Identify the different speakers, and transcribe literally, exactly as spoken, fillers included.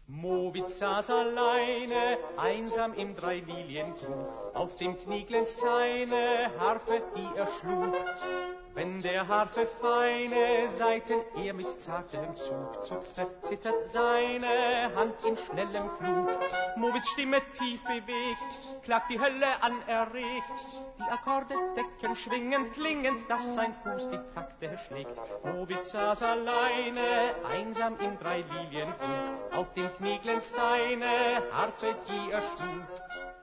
Speaker 1: Mowitz saß alleine, einsam im Dreililienkrug, auf dem Knie glänzt seine Harfe, die er schlug. Wenn der Harfe feine Saiten er mit zartem Zug zupfte, zittert seine Hand in schnellem Flug. Mowitz' Stimme tief bewegt, klagt die Hölle an erregt, die Akkorde decken schwingend, klingend, dass sein Fuß die Takte schlägt. Mowitz saß alleine, einsam im Dreililienkrug, auf dem Knie glänzt seine Harfe, die er schlug.